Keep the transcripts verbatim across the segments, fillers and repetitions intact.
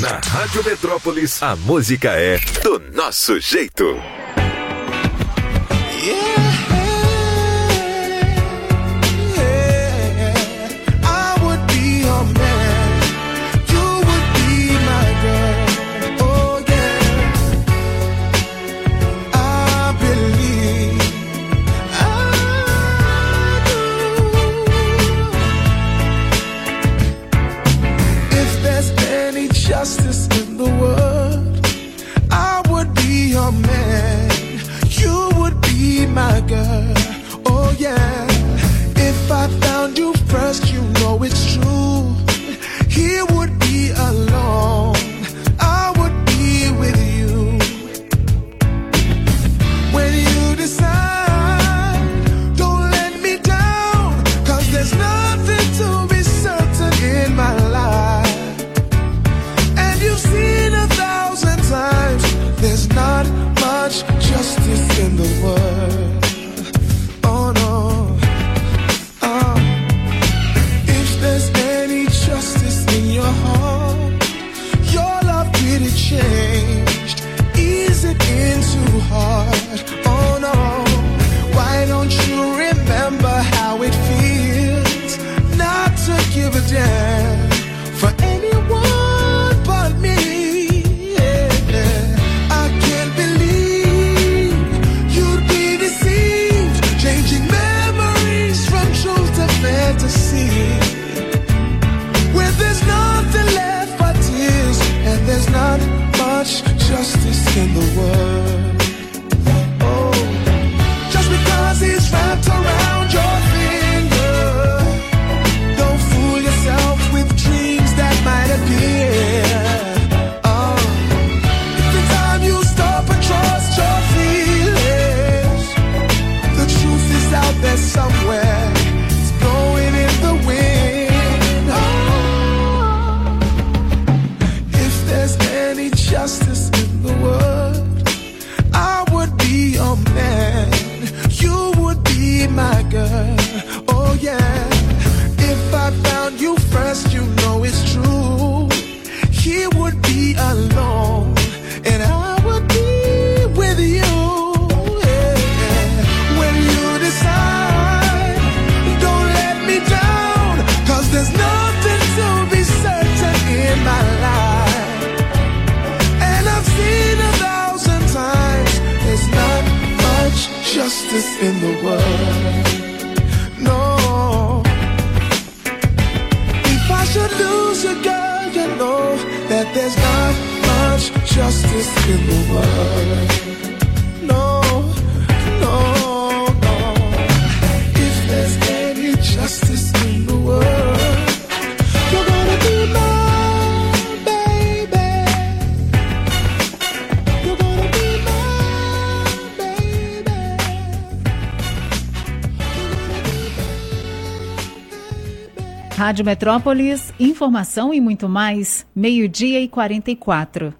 Na Rádio Metrópolis, a música é do nosso jeito. Justice in the world, I would be your man, you would be my girl, oh yeah. If I found you first, you know it's true, he would be alone, I would be with you. When you decide, don't let me down, cause there's nothing to be certain in my life. You've seen a thousand times, there's not much justice in the world. Oh no. Oh. If there's any justice in your heart, your love really changed. Ease it into heart. Oh no. Why don't you remember how it feels not to give a damn for anyone but me? Yeah. I can't believe you'd be deceived, changing memories from truth to fantasy. When there's nothing left but tears, and there's not much justice in the world. Oh, just because he's wrapped around your finger, don't fool yourself with dreams that might appear. There's somewhere it's blowing in the wind. Oh. If there's any justice in the world, I would be your man, you would be my girl. Oh yeah. If I found you first, you know it's true, he would be alone, and I would be with you. There's nothing to be certain in my life, and I've seen a thousand times, there's not much justice in the world. No. If I should lose a girl, you know that there's not much justice in the world. No, no, no. If there's any justice in the world, Rádio Metrópolis, informação e muito mais, meio-dia e quarenta e quatro.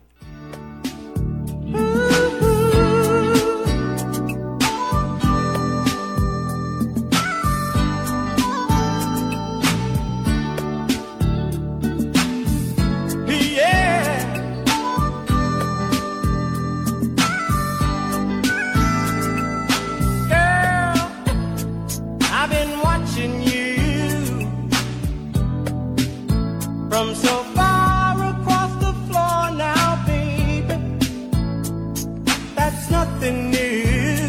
From so far across the floor now, baby, that's nothing new.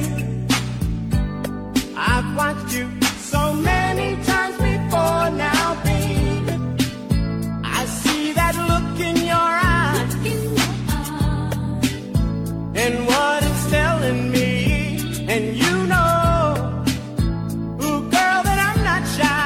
I've watched you so many times before now, baby. I see that look in your eyes, and what it's telling me, and you know, ooh, girl, that I'm not shy.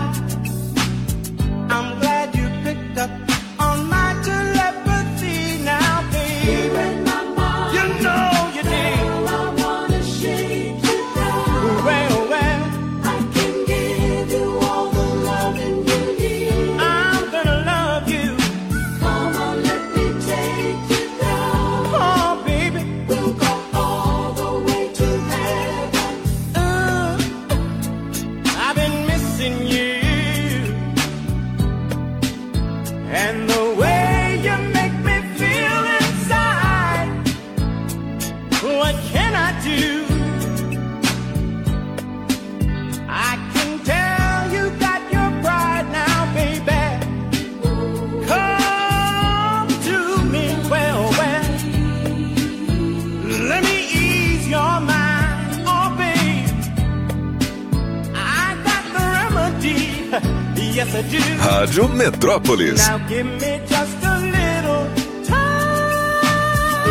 I'm glad you picked up on my telepathy now, baby. You know you did. Girl, I wanna shake you down. Well, well, I can give you all the loving you need. I'm gonna love you. Come on, let me take you down. Oh, baby, we'll go all the way to heaven. Uh, I've been missing you. And the way you make yes I do. Rádio Metrópolis. Now give me just a little time.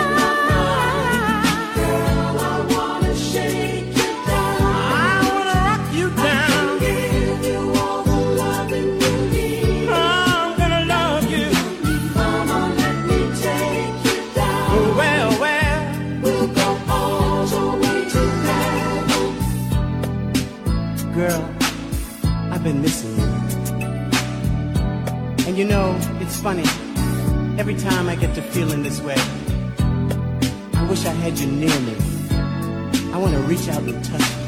Girl, I wanna shake you down. I wanna rock you down. Give you all the loving you need. I'm gonna love you. Come on, let me take you down. Well, well, we'll go all the way to heaven. Girl, I've been missing you. And you know, it's funny, every time I get to feeling this way, I wish I had you near me. I want to reach out and touch you.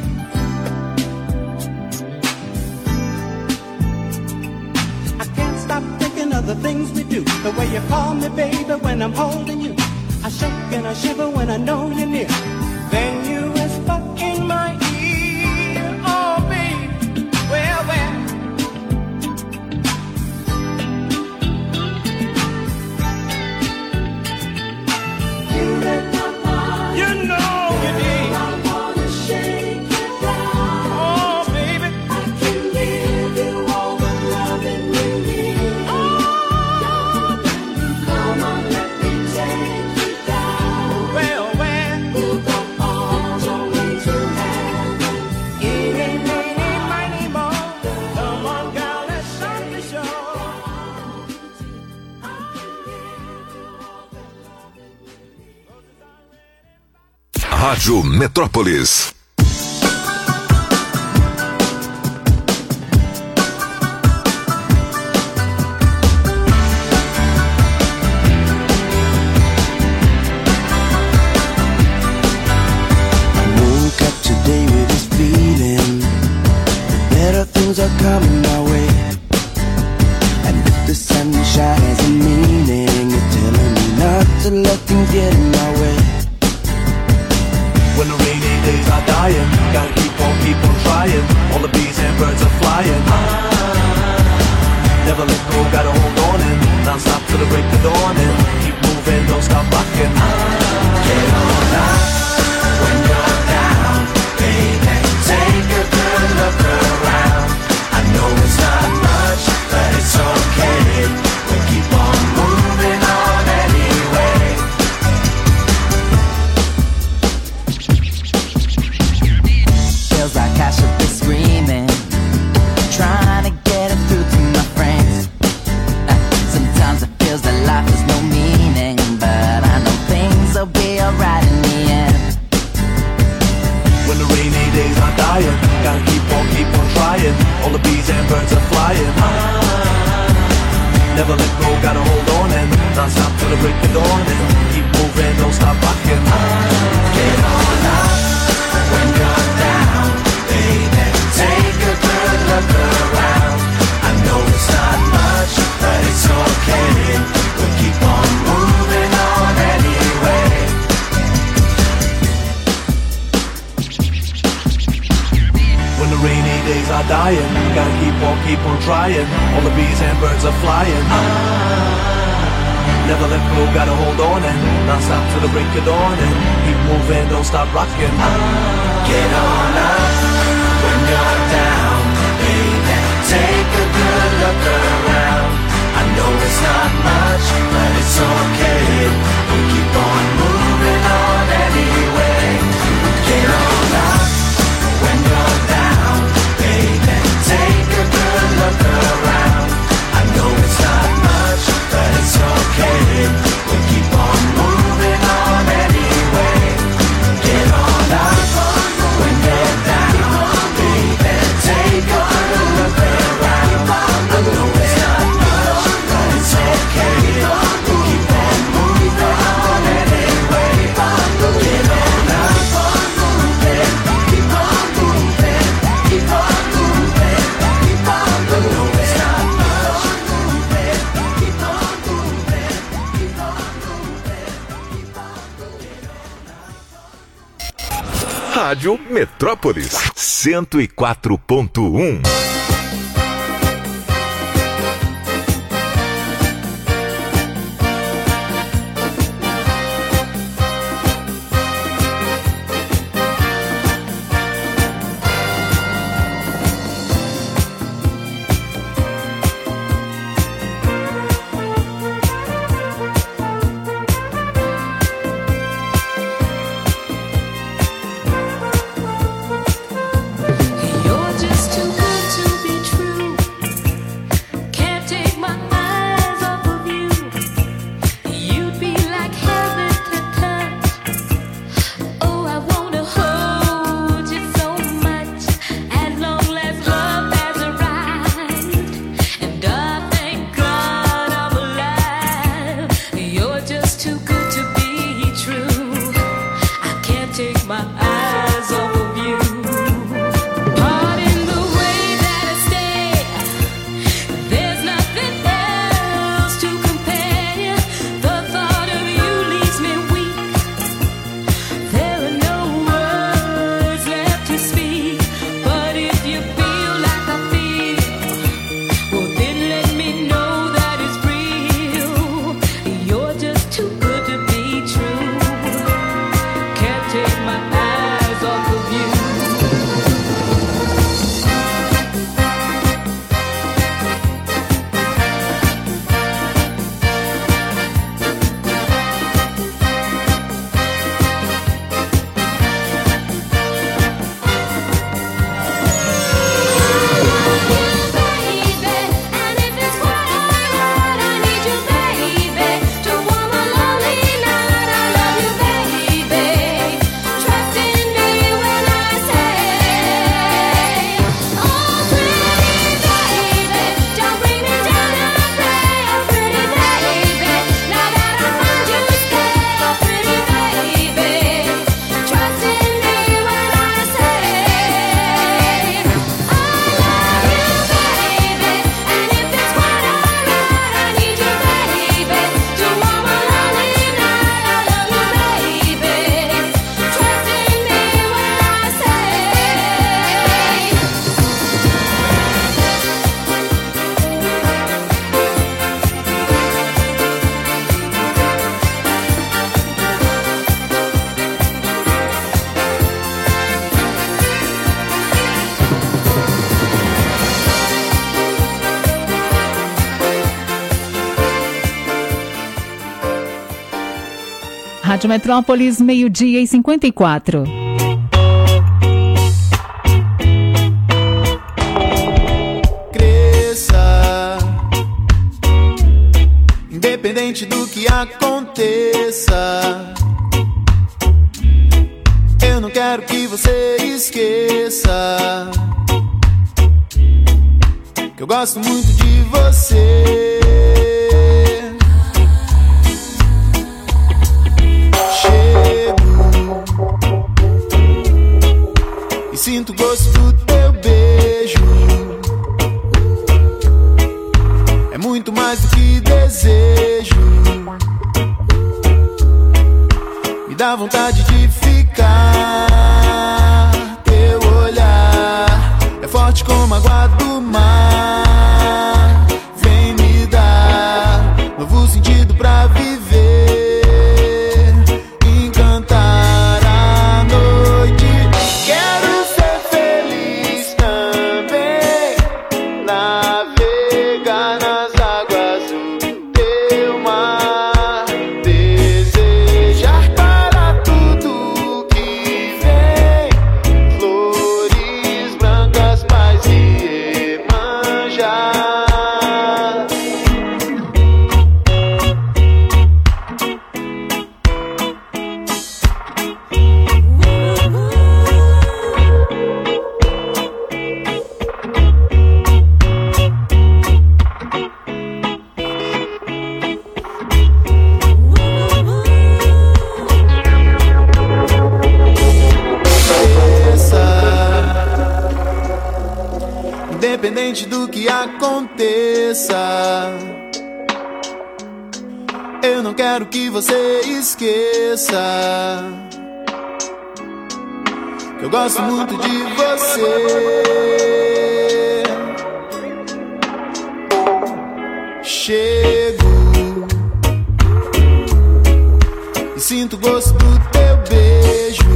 I can't stop thinking of the things we do. The way you call me baby when I'm holding you. I shake and I shiver when I know you're near. Then you whisper in my ear, oh baby, well, well. You know you did. I wanna shake you down. Oh, baby, I can give you all the loving you need. Oh, come on, let me take you down. Well, well, we'll go all the way to heaven. Eeny, meeny, miny, moe. Come on, girl, let's start the show. Rádio Metrópolis. Woke up today with this feeling that better things are coming my way. And if the sunshine has a meaning, it's telling me not to let things get in my way. When the rainy days are dying, gotta keep on, keep on trying. All the bees and birds are flying. Ah, never let go, gotta hold on and non-stop till the break of dawn and keep moving, don't stop rocking. Ah, get on up when you're down, baby. Take a good look around. I know it's not much, but it's okay. We'll keep on moving on anyway. Feels like I should be screaming, trying to get it through to my friends. Uh, sometimes it feels that life has no meaning, but I know things will be alright in the end. When the rainy days are dying, gotta keep on, keep on trying. All the bees and birds are flying. Ah, never let go, gotta hold on and non-stop till the break of dawn and keep moving, don't stop rocking. Ah, get on up when you're down, baby. Take a good look around. I know it's not much, but it's okay. We'll keep on moving on anyway. When the rainy days are dying, gotta keep on, keep on trying. All the bees and birds are flying. Ah, never let go, gotta hold on and non-stop till the break of dawn and keep moving, don't stop rocking. Ah, get on up when you're down, baby. Take a good look around. I know it's not much, but it's okay. We'll keep on moving on anyway. Get on up when you're down, baby. Take a good look around. I know it's not much, but it's okay. We'll keep on moving on anyway. Get on up when you're down, baby. Take a good look around. I know it's not much, but it's okay. We'll keep on moving on anyway. Get on up, keep on moving, keep on moving, keep on moving. I know it's not much, moving, keep on moving, keep on moving, keep on moving. Rádio Metrópolis. cento e quatro ponto um. Rádio Metrópolis, meio-dia e cinquenta e quatro. Cresça, independente do que aconteça. Eu não quero que você esqueça que eu gosto muito de você. Chego e sinto o gosto do teu beijo. É muito mais do que desejo. Me dá vontade de ficar. Teu olhar é forte como a água do mar. Vem me dar novo sentido pra viver. Encantar a noite. Quero ser feliz também. Navegar nas águas do teu mar. Desejar para tudo que vem. Flores brancas, paz e Iemanjá. Independente do que aconteça, eu não quero que você esqueça que eu gosto muito de você. Chego e sinto o gosto do teu beijo.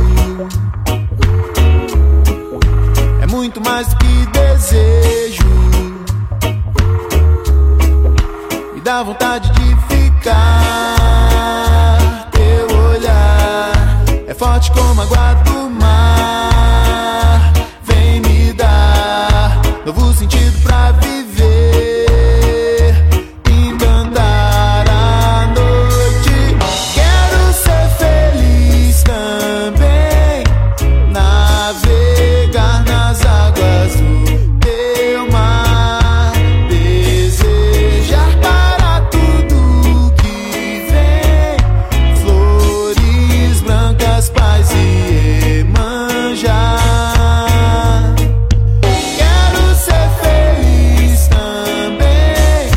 É muito mais do que desejo. Me dá vontade de ficar. Teu olhar é forte como a água do mar. Vem me dar novo sentido pra viver. Encantar a noite. Quero ser feliz também. Navegar nas águas do teu mar. Desejar para tudo que vem. Flores brancas, paz e Iemanjá. Quero ser feliz também.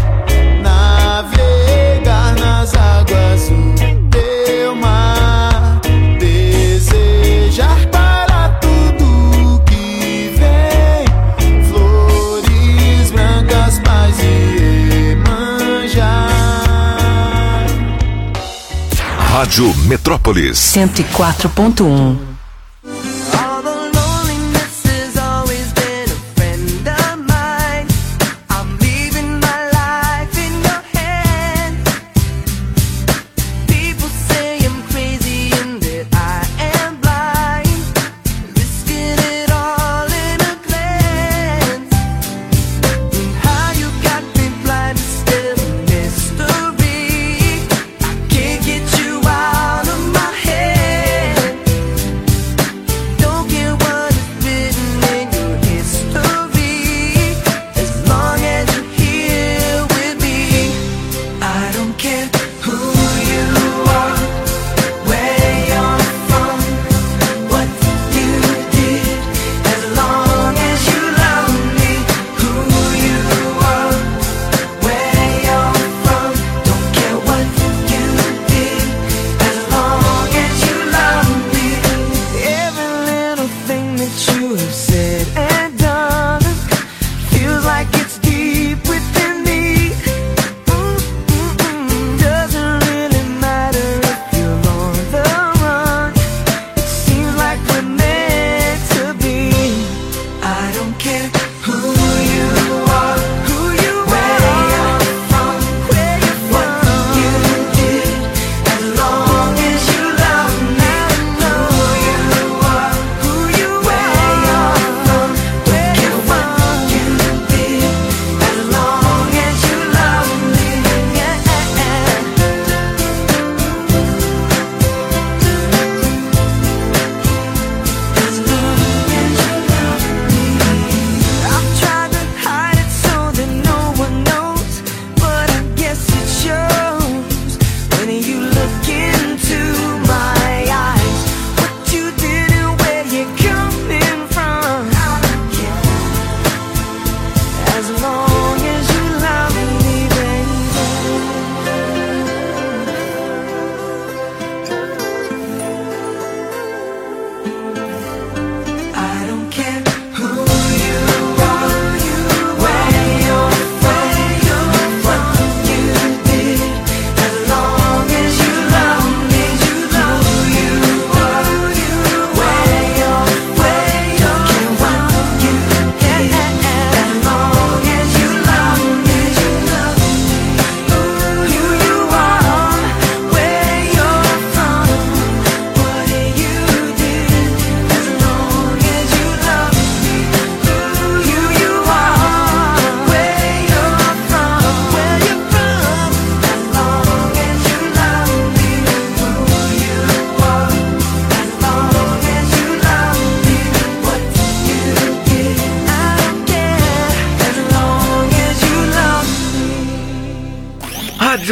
Navegar nas águas do teu mar. Desejar para tudo que vem. Flores brancas, paz e Iemanjá. Rádio Metrópolis. cento e quatro ponto um. Although loneliness has always been a friend of mine, I'm leaving my life in your hands. People say I'm crazy and that I am blind, risking it all in a glance. And how you got me blind is still a mystery. I can't get you out of my head.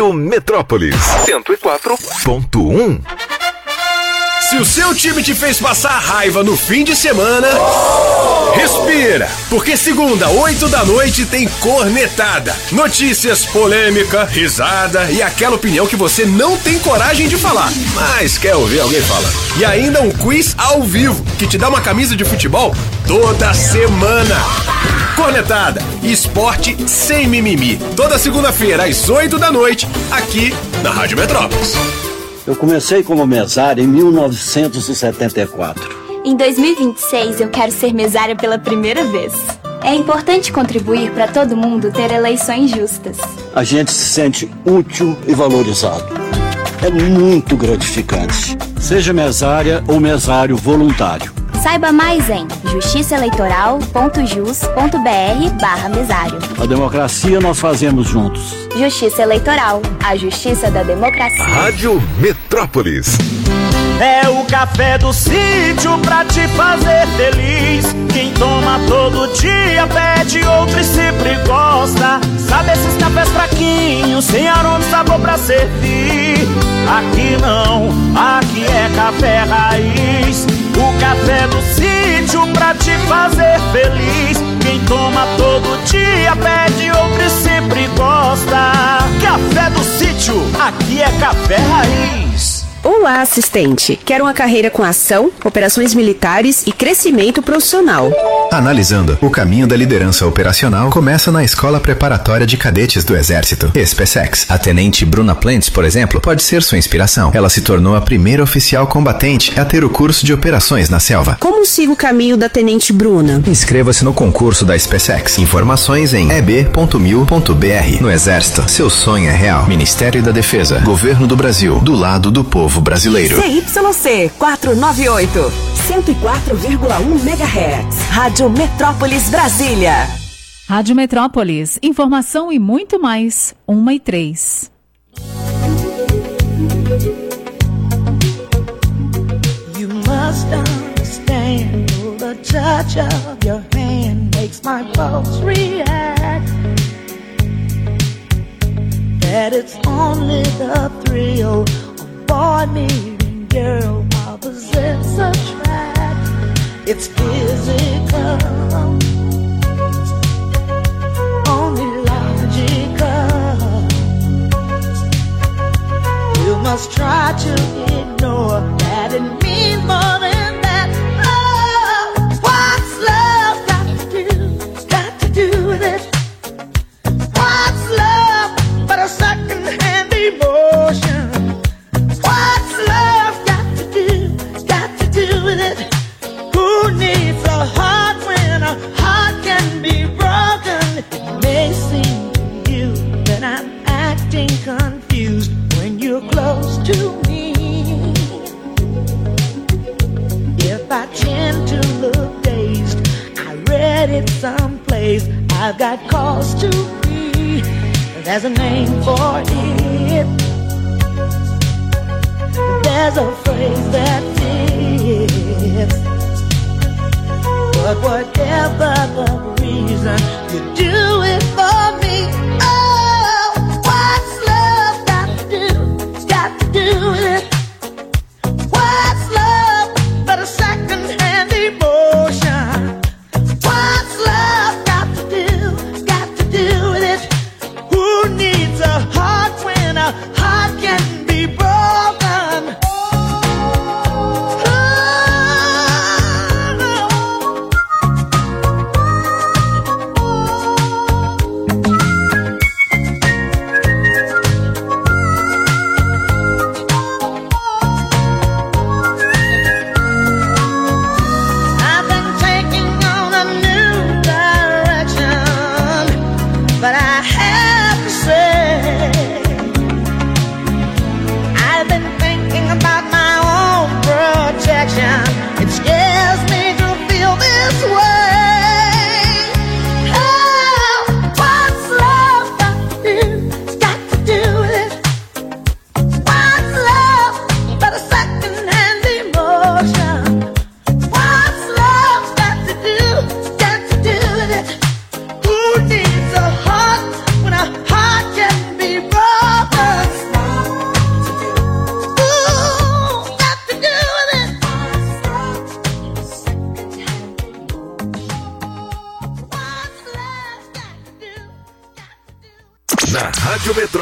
Rádio Metrópolis cento e quatro ponto um. Se o seu time te fez passar raiva no fim de semana, respira, porque segunda, oito da noite, tem Cornetada. Notícias, polêmica, risada e aquela opinião que você não tem coragem de falar, mas quer ouvir alguém falar. E ainda um quiz ao vivo, que te dá uma camisa de futebol toda semana. Cornetada, esporte sem mimimi. Toda segunda-feira, às oito da noite, aqui na Rádio Metrópolis. Eu comecei como mesário em mil novecentos e setenta e quatro. Em dois mil e vinte e seis, eu quero ser mesária pela primeira vez. É importante contribuir para todo mundo ter eleições justas. A gente se sente útil e valorizado. É muito gratificante. Seja mesária ou mesário voluntário. Saiba mais em justiçaeleitoral.jus.br barra mesário. A democracia nós fazemos juntos. Justiça Eleitoral, a justiça da democracia. Rádio Metrópolis. É o café do sítio pra te fazer feliz. Quem toma todo dia pede outro e sempre gosta. Sabe esses cafés fraquinhos, sem aroma e sabor pra servir. Aqui não, aqui é café raiz. O café do sítio pra te fazer feliz. Quem toma todo dia pede outro e sempre gosta. Café do sítio, aqui é café raiz. Olá, assistente. Quero uma carreira com ação, operações militares e crescimento profissional. Analisando, o caminho da liderança operacional começa na Escola Preparatória de Cadetes do Exército, SpaceX. A tenente Bruna Plentes, por exemplo, pode ser sua inspiração. Ela se tornou a primeira oficial combatente a ter o curso de operações na selva. Como sigo o caminho da tenente Bruna? Inscreva-se no concurso da SpaceX. Informações em e b ponto mil ponto b r. No Exército, seu sonho é real. Ministério da Defesa, Governo do Brasil, do lado do povo brasileiro. C Y C quatrocentos e noventa e oito, cento e quatro vírgula um megahertz. Rádio Metrópolis Brasília. Rádio Metrópolis, informação e muito mais. Uma e três. You must understand, the touch of your hand makes my pulse react. That it's only the thrill boy meeting girl, opposites attract. It's physical, only logical. You must try to ignore that it means more than that. Oh, what's love got to do? Got to do with it. What's love but a second-hand emotion? What's love got to do, got to do with it? Who needs a heart when a heart can be broken? It may seem to you that I'm acting confused when you're close to me. If I tend to look dazed, I read it someplace, I've got cause to be. There's a name for it. There's a phrase that fits. But whatever the reason, you do it for me. Oh, what's love got to do? Got to do with it. What's love but a second-hand emotion? What's love got to do? Got to do with it. Who needs a heart when a heart can be broken?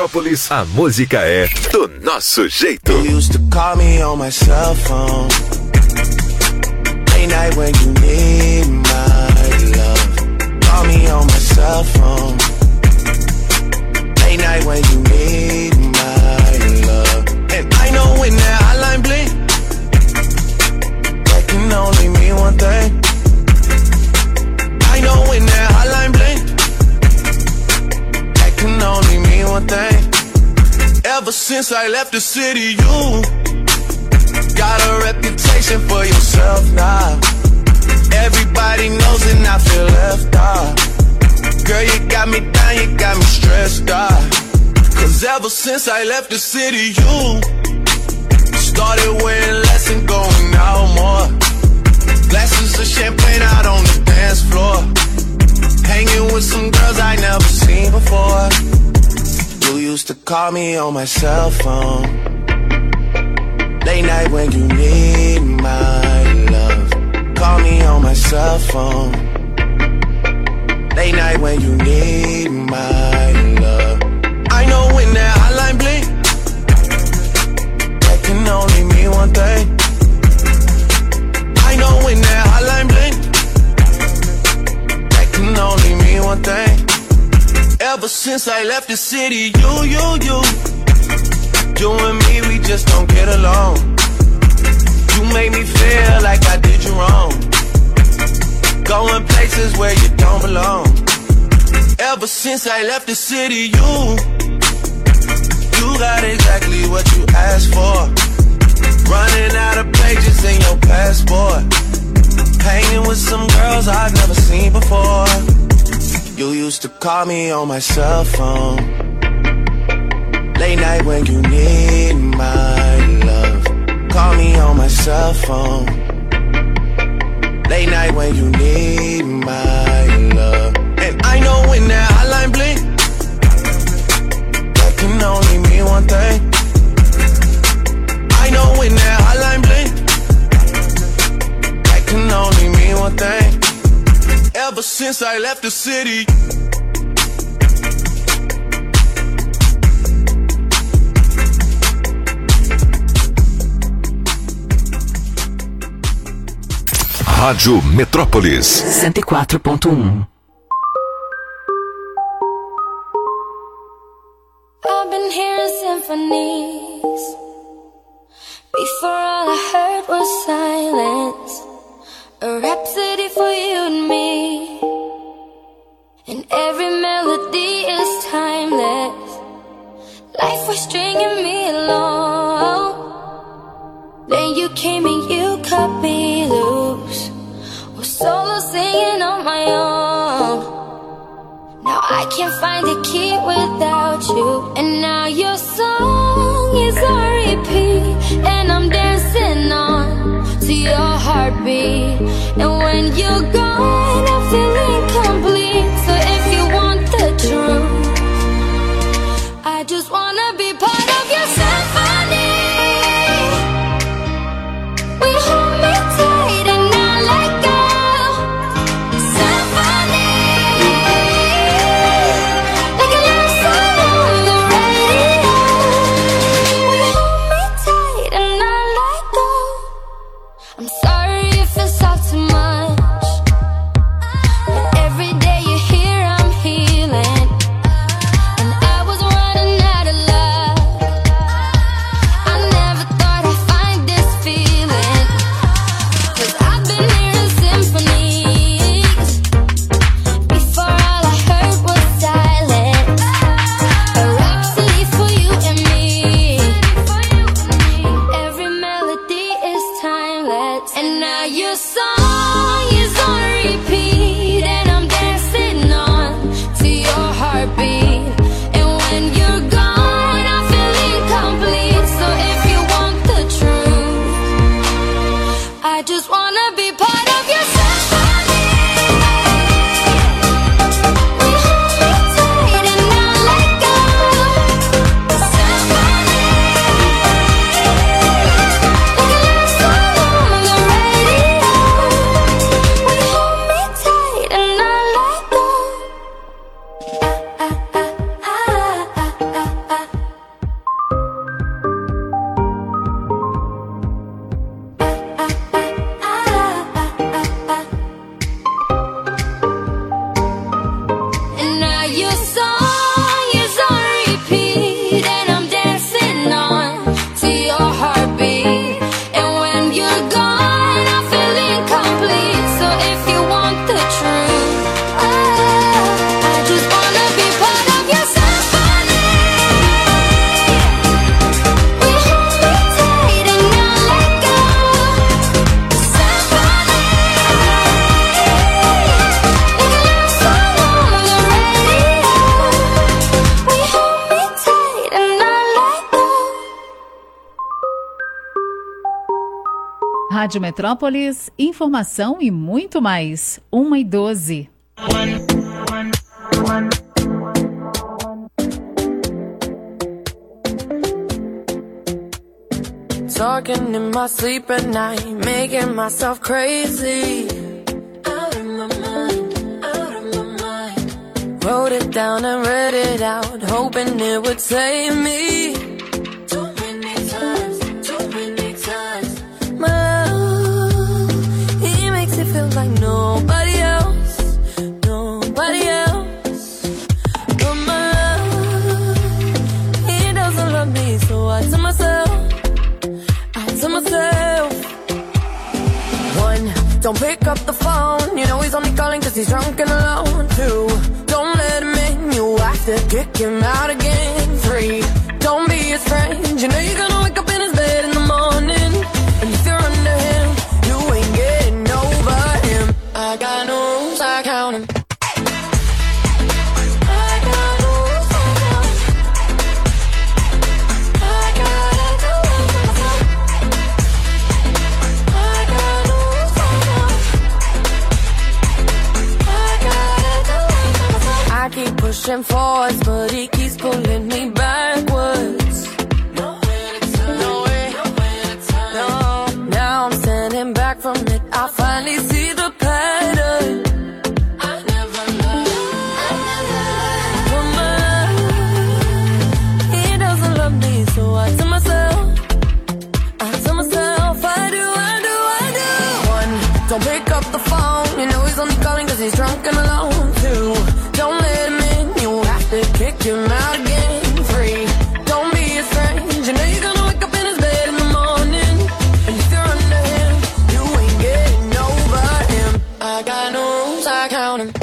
Metrópolis, a música é do nosso jeito. You used to call me on my cell phone. Late night when you need my love. Call me on my cell phone. Late night when you need my love. And I know when that hotline blink, that can only mean one thing. I know when that hotline blink, that can only mean one thing. Ever since I left the city, you got a reputation for yourself now. Everybody knows and I feel left out. Girl, you got me down, you got me stressed out. Cause ever since I left the city, you started wearing less and going out more. Glasses of champagne out on the dance floor. Hanging with some girls I never seen before. You used to call me on my cell phone. Late night when you need my love. Call me on my cell phone. Late night when you need my love. I know when that hotline blink, that can only mean one thing. I know when that hotline blink, that can only mean one thing. Ever since I left the city, you, you, you, you and me, we just don't get along. You made me feel like I did you wrong. Going places where you don't belong. Ever since I left the city, you, you got exactly what you asked for. Running out of pages in your passport. Hanging with some girls I've never seen before. You used to call me on my cell phone. Late night when you need my love. Call me on my cell phone. Late night when you need my love. And I know when that hotline blink, that can only mean one thing. I know when that hotline blink, that can only mean one thing. Ever since I left the city, Rádio Metrópolis cento e quatro ponto um. I've been hearing symphonies. Before all I heard was silence. A rhapsody for you and me. And every melody is timeless. Life was stringing me along. Then you came and you cut me loose. Was solo singing on my own. Now I can't find a key without you. And now your song is on repeat. And I'm dancing on to your heartbeat. And when you're gone, I feel incomplete. So if you want the truth, I just wanna be part of your symphony. We hold me tight and not let go. Symphony, like a love song on the radio. We hold me tight and not let go. I'm sorry if it's all too much. Rádio Metrópolis, informação e muito mais. uma e doze. Talking in my sleep at night, making myself crazy. Out of my mind, out of my mind. Wrote it down and read it out, hoping it would save me. Too many times, too many times. My love, he makes it feel like nobody else, nobody else. But my love, he doesn't love me, so I tell myself, to myself. One, don't pick up the phone, you know he's only calling cause he's drunk and alone. Two, don't let him in, you have to kick him out again. Three, don't be his friend, you know you're gonna wake up in his bed in the morning. And if you're under him, you ain't getting over him. I got no rules, I count him. Pushing forwards, but he keeps pulling me backwards. Nowhere to turn, nowhere, nowhere to turn. No, now I'm standing back from it. I finally see the pattern. I never learned, I never learned. He doesn't love me, so I tell myself, I tell myself, I do, I do, I do. One, don't pick up the phone, you know he's only calling cause he's drunk and alone. Two, don't let him in, you have to kick him out again. Three, don't be his friend, you know you're gonna wake up in his bed in the morning. And if you're under him, you ain't getting over him. I got no rules, I count him.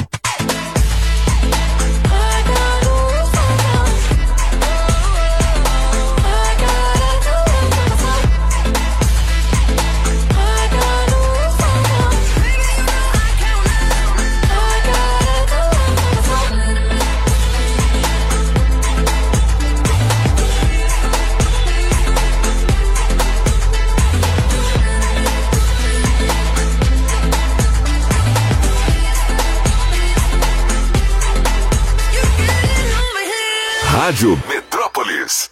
Rádio Metrópolis.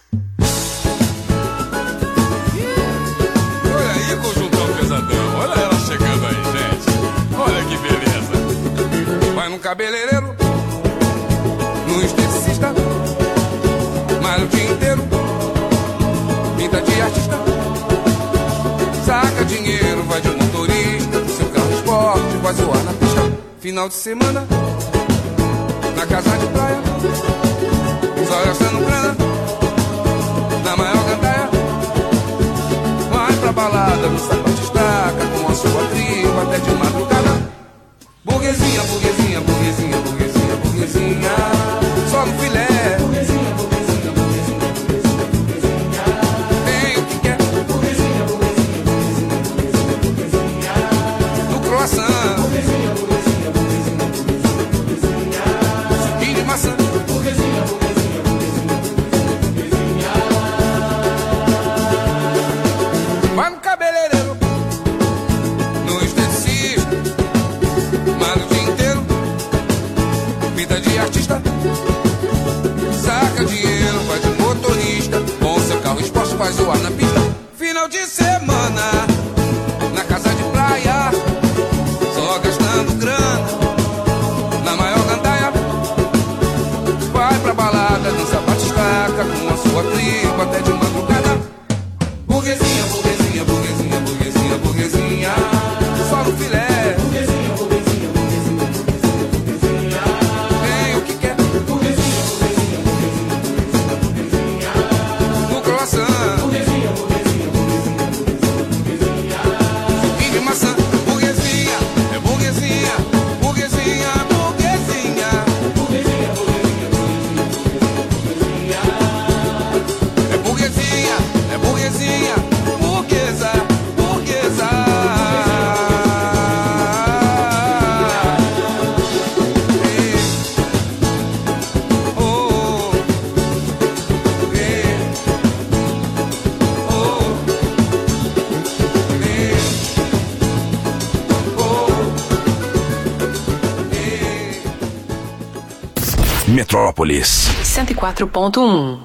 Olha aí, conjuntão pesadão. Olha ela chegando aí, gente. Olha que beleza. Vai num cabeleireiro, num esteticista, malha o dia inteiro, pinta de artista, saca dinheiro, vai de motorista, seu carro esporte, vai zoar na pista. Final de semana, na casa de praia, só gastando grana, na maior gandaia. Vai pra balada, no sapato estaca, com a sua tribo até de madrugada. Burguesinha, burguesinha, burguesinha, burguesinha, burguesinha, só no filé. Burguesinha, burguesinha, burguesinha, burguesinha, burguesinha, tem o que quer. Burguesinha, burguesinha, burguesinha, burguesinha, burguesinha, no croissant. Burguesinha, burguesinha, burguesinha, burguesinha, burguesinha, suquinho de maçã. Burguesinha, burguesinha. Vai no cabeleireiro, no esteticista, malha o dia inteiro, vida de artista, saca dinheiro, vai de motorista, com seu carro esporte faz zoar na pista. Final de semana, na casa de praia, só gastando grana, na maior gandaia. Vai pra balada, dança bate-estaca, com a sua tribo até de madrugada. Burguesinha, burguesinha, burguesinha, burguesinha, burguesinha, só no filé. Burguesinha, burguesinha, burguesinha, burguesinha, burguesinha, tem o que quer. Burguesinha, burguesinha, burguesinha, burguesinha, burguesinha, no croissant. Burguesinha, burguesinha, burguesinha, burguesinha, burguesinha, suquinho de maçã. Burguesinha, é burguesinha, burguesinha, burguesinha, burguesinha, burguesinha, burguesinha, burguesinha, é burguesinha. Metrópolis cento e quatro ponto um.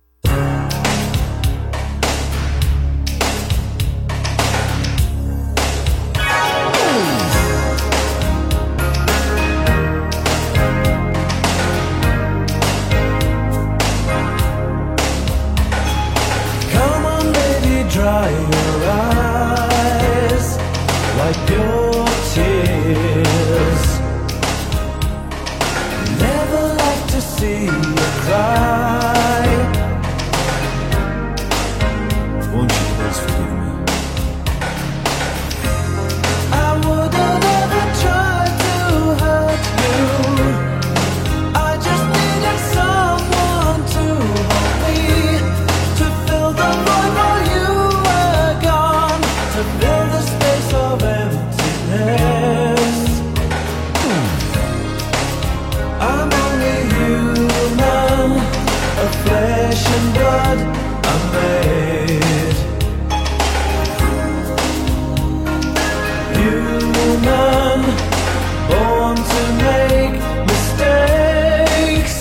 Come on, baby, dry your eyes, wipe your tears. Never like to see you cry. Won't you please forgive me? I wouldn't ever try to hurt you. I just needed someone to hold me, to fill the void while you were gone, to fill the space of emptiness. I'm only human, of flesh and blood I'm made. Human, born to make mistakes.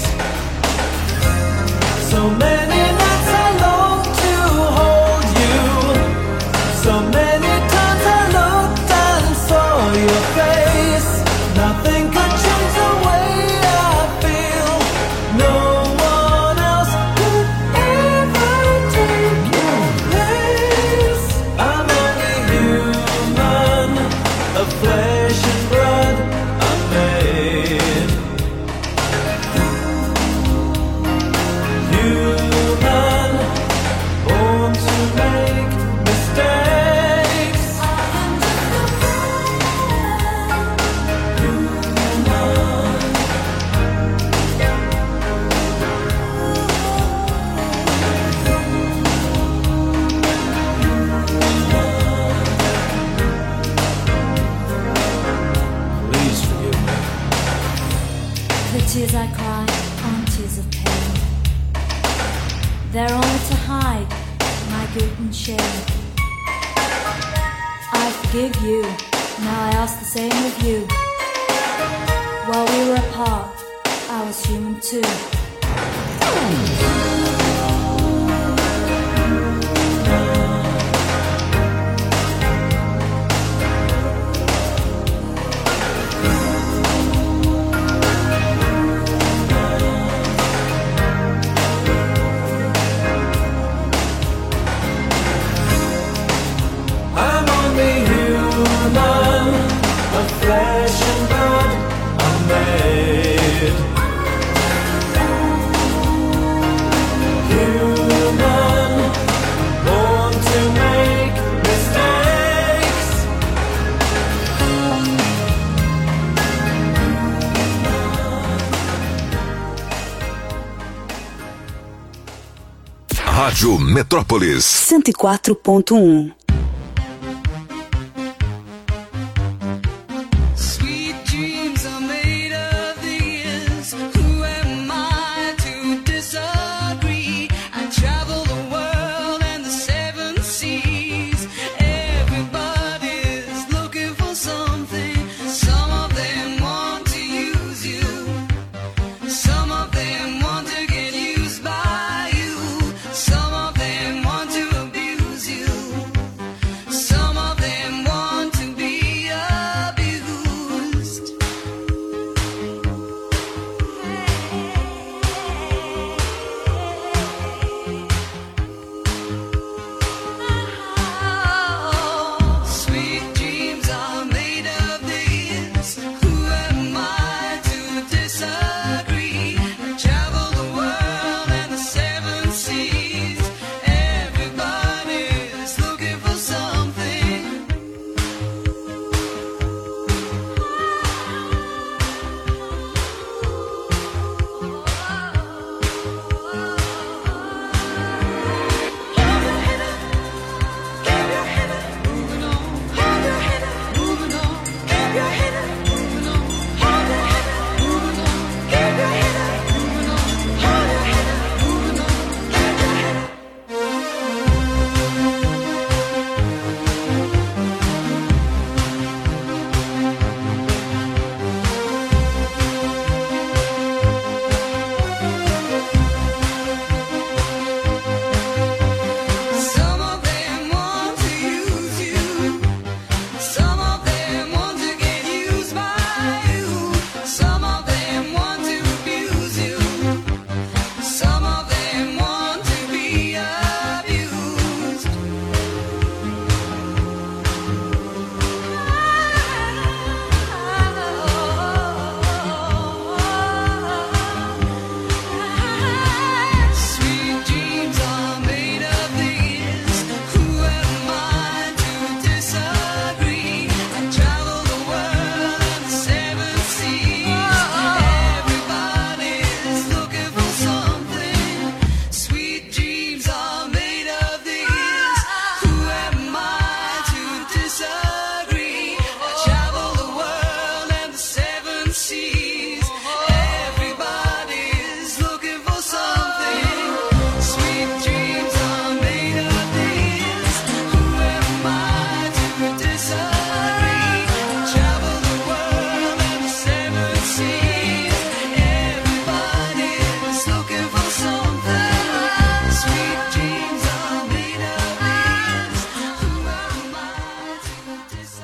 So many nights I long to hold you. So many times I looked and saw your face. Nothing could change the way I feel. No one else could ever take your place. I'm only human, of flesh and blood I'm made. Human, born to make mistakes. Please forgive me. The tears I cry aren't tears of pain. They're only to hide my guilt and shame. I forgive you, now I ask the same of you. While we were apart, I was human too. I'm only human, of flesh and blood I'm made. Human, born to make mistakes. Rádio Metrópolis. cento e quatro ponto um. Sweet dreams are made of these. Who am I to disagree? I travel the world and the seven seas. Everybody's looking for something. Some of them want to use you. Some of them want to get used by you. Some of them want to abuse you.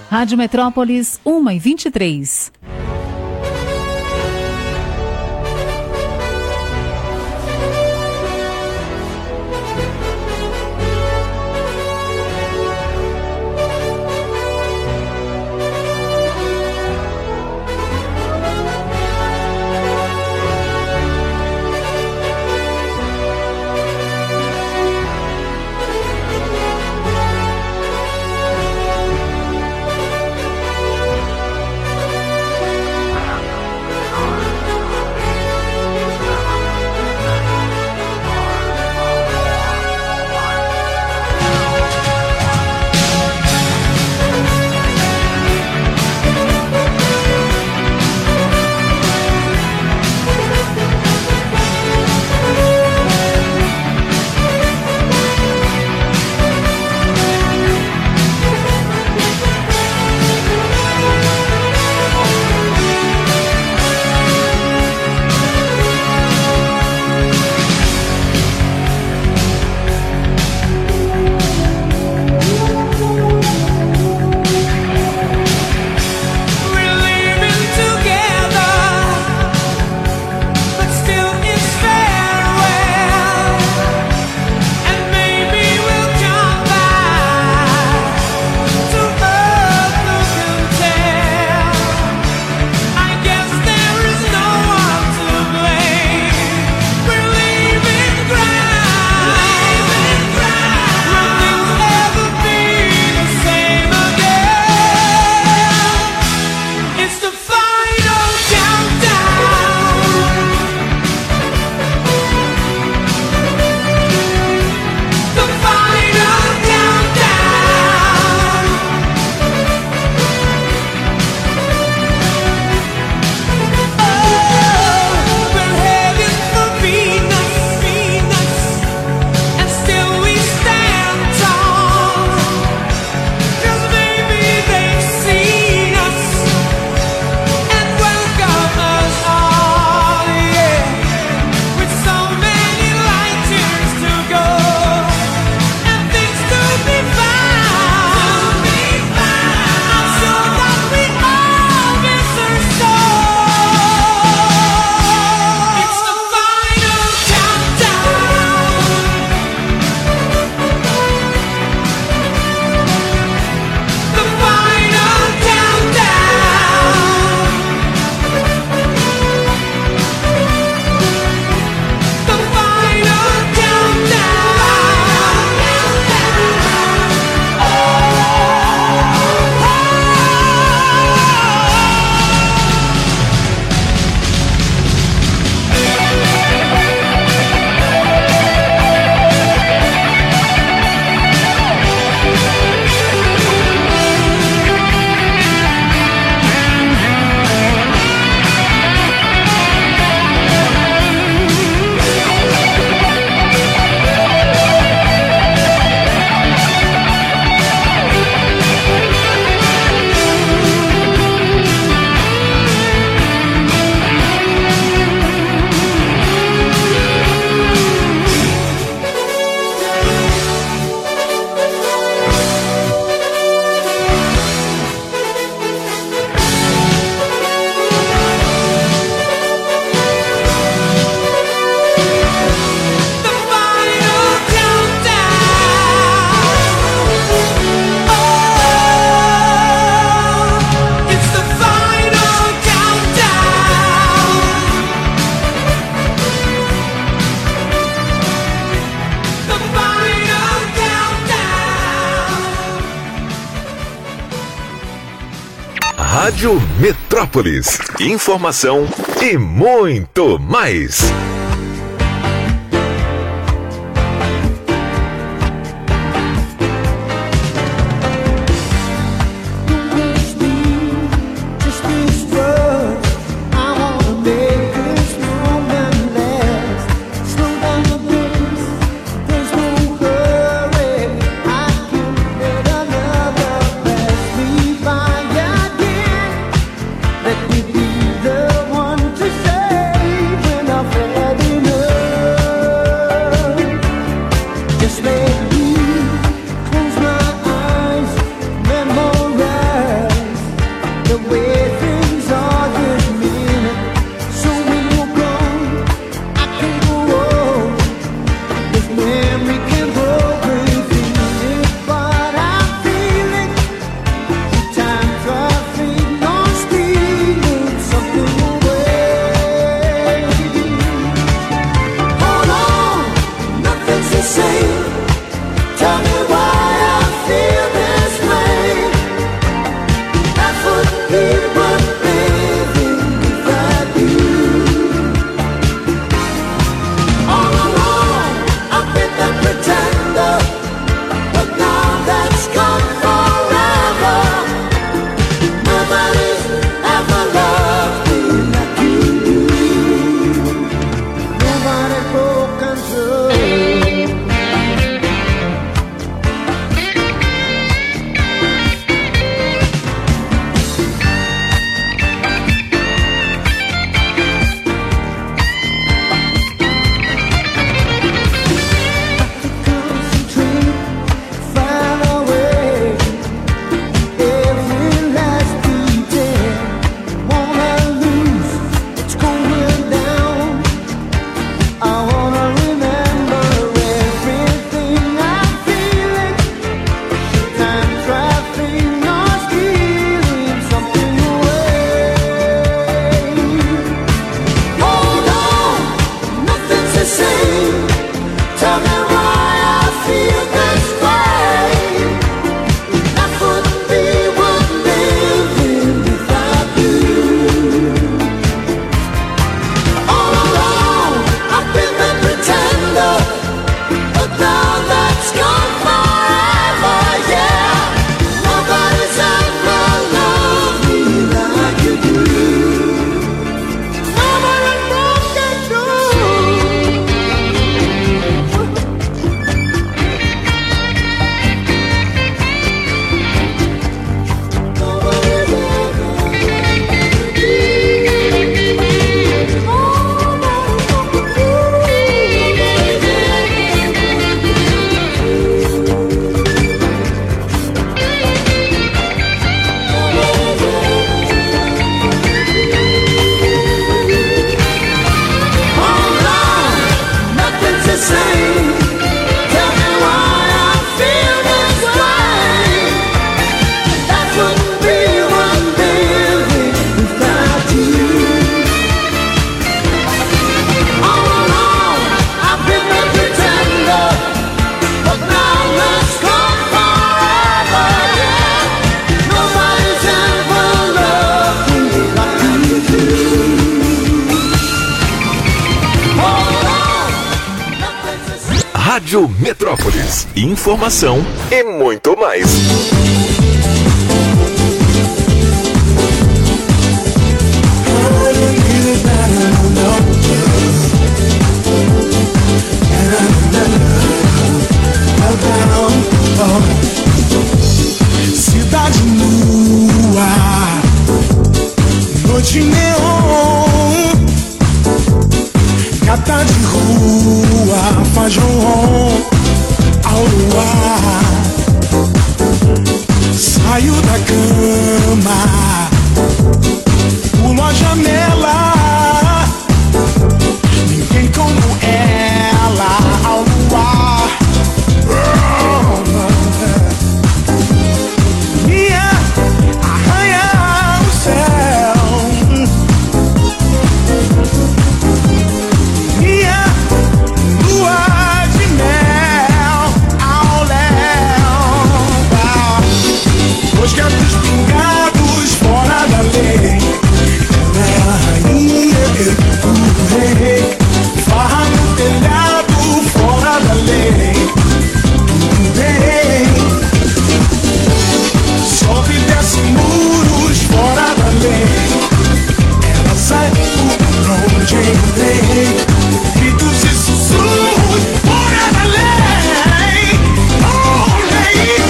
Rádio Metrópolis, uma e vinte e três. Rádio Metrópolis. Informação e muito mais. Just let me close my eyes, memorize. Rádio Metrópolis. Informação e muito mais. Cidade nua, noite neon, gata de rua, faz ronron ao luar. Saio da cama, pulo a janela, ninguém como ela ao luar. Minha arranha o céu, minha lua de mel ao léu. Dois gatos pingados fora da lei, ela é a rainha, eu o rei. Farra no telhado fora da lei, tudo bem. Sobe e desce muros fora da lei, ela sai por onde entrei. Gritos e sussurros fora da lei, oh, lei.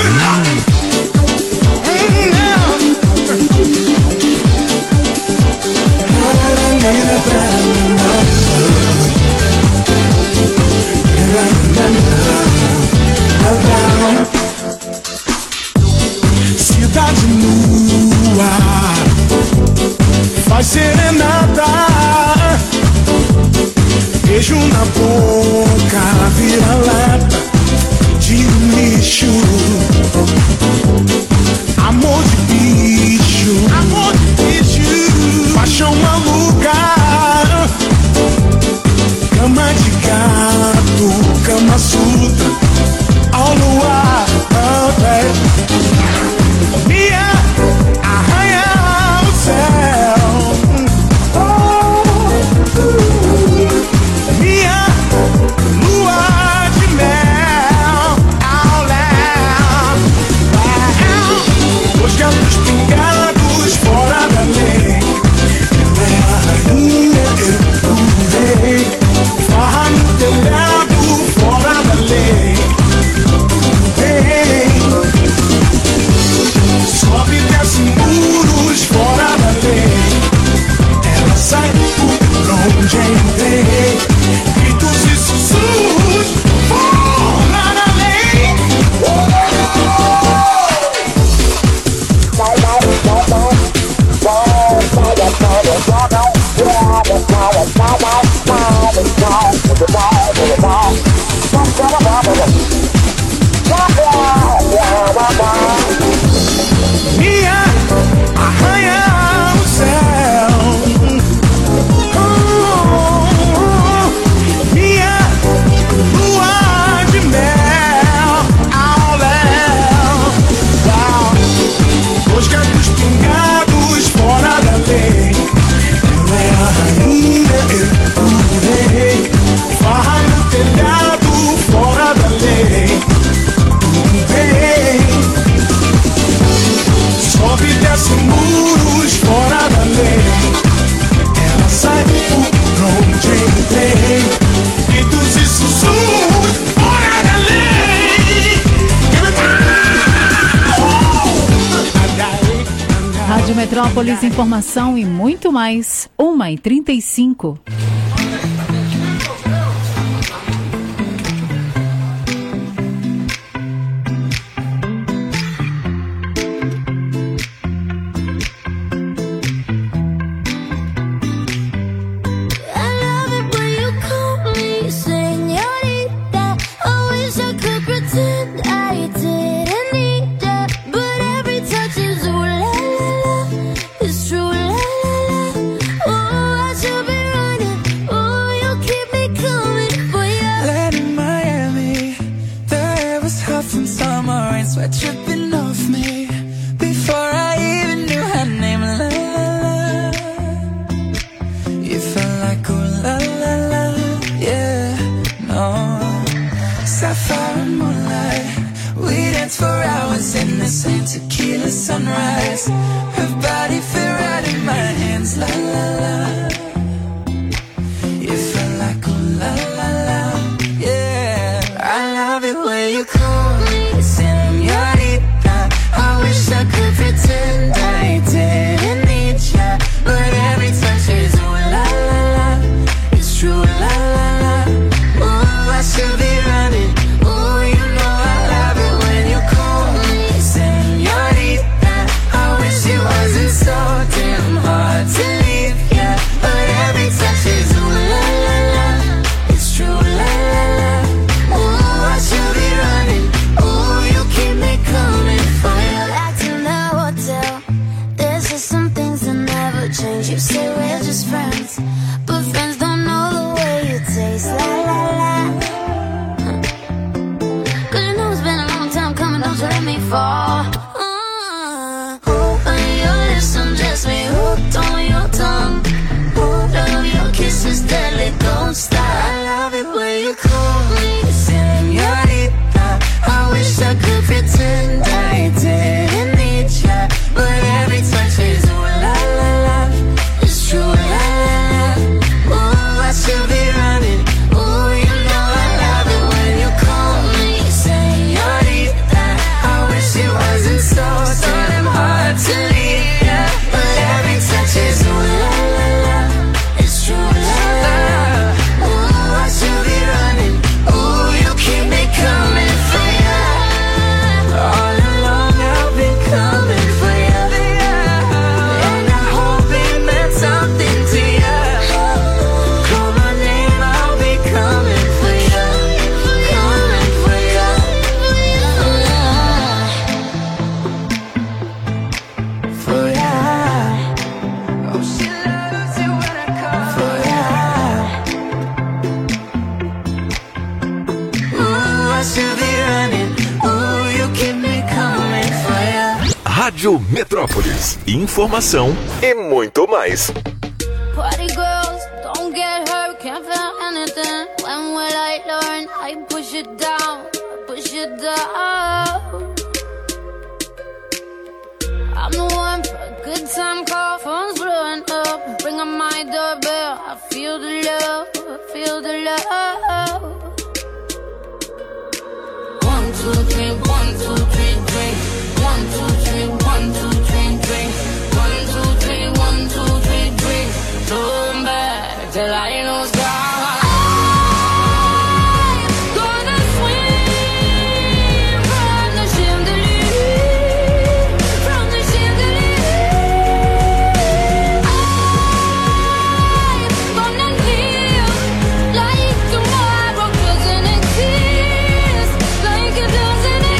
Cidade nua, faz serenata, beijo na boca, vira lata de lixo. Amor de bicho, amor de bicho, paixão maluca, cama de gato, cama sutra ao luar. Minha arranha o céu, minha lua de mel ao léu. Dois gatos pingados fora da lei, ela é a rainha, eu o rei. Farra no telhado fora da lei, sobe e desce muros fora da lei, ela sai por onde entrei. Gritos e sussurros fora da lei. Minha arranha o céu, oh, minha lua de mel ao léu. Dois gatos pingados fora da lei, ela é a rainha, eu o rei. Farra no telhado fora da lei, tudo bem. Sobe e desce muros fora da lei, ela sai por onde entrei. Gritos e sussurros fora da lei. Rádio Metrópolis, informação e muito mais. uma e trinta e cinco. Sweat dripping off me before I even knew her name. La la la, you felt like ooh la la la, yeah, no. saying tequila sunrise. Her body fit right in my hands, la la la. You felt like oh la la la, yeah. I love it when you call me señorita. I wish I could pretend I didn't need ya, but every touch is ooh la la la. It's true la la la. Ooh, I should be running. Ooh, you know I love it when you call me señorita. I wish it wasn't so damn hard to leave ya, but every touch is ooh la la la. It's true la la la. Ooh, I should be running. Ooh, you keep me coming for you. Back to the hotel. There's just some things that never change. You say we're just friends, but friends don't know the way you taste. La la la. Cause you know it's been a long time coming, don't you let me fall. Uh, on your lips, undress me, hooked on your tongue. Hooked on your kisses, deadly, don't stop. I love it when you call me señorita. I wish I could pretend I didn't need ya, but every touch is ooh la la la. It's true la la la. Ooh, I should be running. Ooh, you know I love it when you call me señorita. I wish it wasn't so so damn hard to leave ya, but every touch is ooh la la la. It's true la la la. Ooh, I should be running. Ooh, you keep me coming for ya. All along I've been coming for ya, and I hope it meant something to ya. Call my name, I'll be coming for ya, coming for ya. For ya. Oh, she loves it when I call for ya. Ooh, I should be running. Ooh, you keep me coming for ya. Rádio Metrópolis. Informação e muito mais. Party girls, don't get hurt, can't feel anything. When will I learn? I push it down, I push it down. I'm the one for a good time call, phone's blowing up. Ring on my doorbell, I feel the love, I feel the love. One, two, three, one, two, three, three.